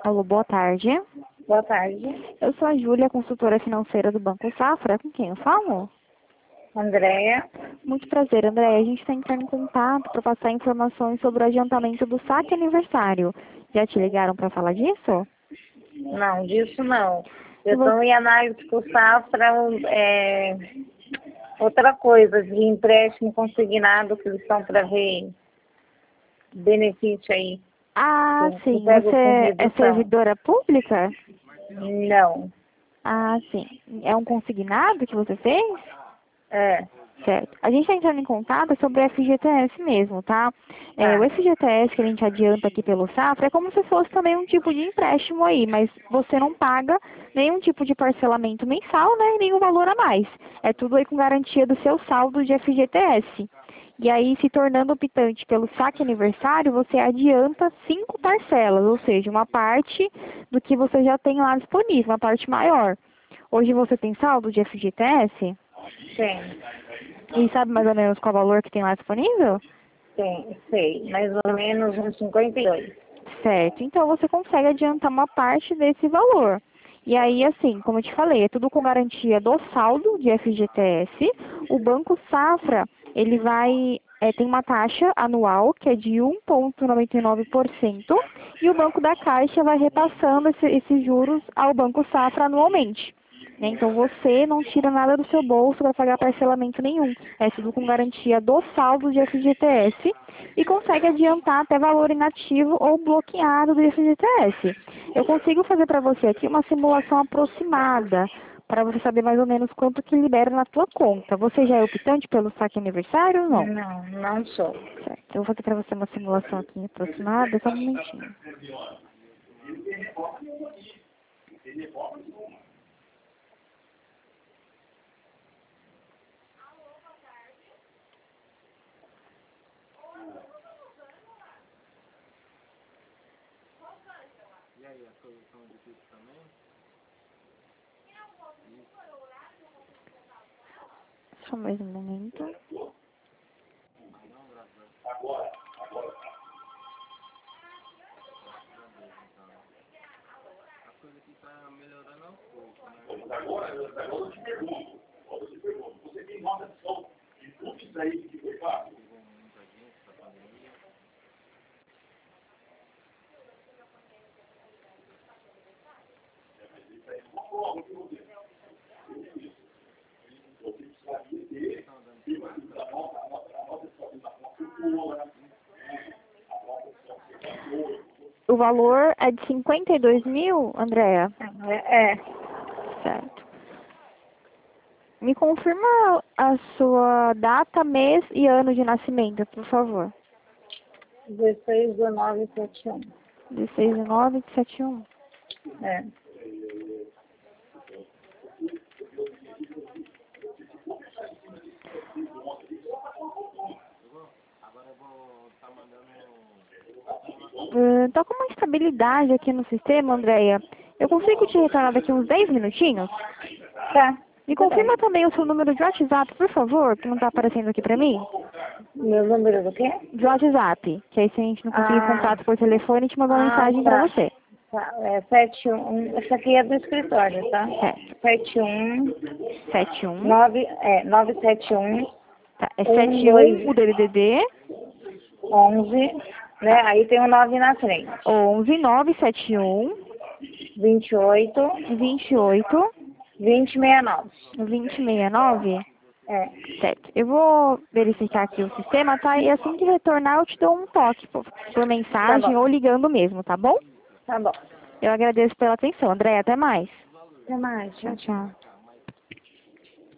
Alô, boa tarde. Boa tarde. Eu sou a Júlia, consultora financeira do Banco Safra. Com quem eu falo? Andréia. Muito prazer, André. A gente está entrando em contato para passar informações sobre o adiantamento do saque aniversário. Já te ligaram para falar disso? Não, disso não. Eu estou em análise com o Safra, outra coisa, de empréstimo consignado que eles estão para ver benefício aí. Ah, Eu sim. pego com Você é redução. servidora pública? Não. Ah, sim. É um consignado que você fez? É. Certo. A gente está entrando em contato sobre o FGTS mesmo, tá? Tá. O FGTS que a gente adianta aqui pelo Safra é como se fosse também um tipo de empréstimo aí, mas você não paga nenhum tipo de parcelamento mensal, né? E nenhum valor a mais. É tudo aí com garantia do seu saldo de FGTS. E aí, se tornando optante pelo saque aniversário, você adianta 5 parcelas, ou seja, uma parte do que você já tem lá disponível, uma parte maior. Hoje você tem saldo de FGTS? Tem. E sabe mais ou menos qual valor que tem lá disponível? Tem, sei. Mais ou menos uns 52. Certo. Então você consegue adiantar uma parte desse valor. E aí, assim, como eu te falei, é tudo com garantia do saldo de FGTS. O Banco Safra, ele tem uma taxa anual que é de 1,99% e o Banco da Caixa vai repassando esses juros ao Banco Safra anualmente. Né? Então você não tira nada do seu bolso para pagar parcelamento nenhum. É tudo com garantia do saldo de FGTS e consegue adiantar até valor inativo ou bloqueado do FGTS. Eu consigo fazer para você aqui uma simulação aproximada para você saber mais ou menos quanto que libera na tua conta. Você já é optante pelo saque aniversário ou não? Não, não sou. Certo. Eu vou fazer para você uma simulação aqui aproximada, só um momentinho. Só mais um momento. O valor é de 52 mil, Andréa? É. Certo. Me confirma a sua data, mês e ano de nascimento, por favor. 16/19/71. 16/9/71. É. Tá com uma instabilidade aqui no sistema, Andréia. Eu consigo te retornar daqui uns 10 minutinhos? Tá. Me Tudo bem. confirma também o seu número de WhatsApp, por favor, que não está aparecendo aqui pra mim. Meu número do quê? De WhatsApp, que aí se a gente não conseguir contato por telefone, te manda uma mensagem pra Tá. você. Tá. É 71. Essa aqui é do escritório, tá? Certo. 71 71. 971 Tá, é 71 12 o DDD 11, né? Aí tem o 9 na frente. 11 971 28 28 2069. 2069. É. Certo. Eu vou verificar aqui o sistema, tá? E assim que retornar, eu te dou um toque por Tá mensagem bom. ou ligando mesmo, tá bom? Tá bom. Eu agradeço pela atenção, André. Até mais. Até mais. Tchau, tchau.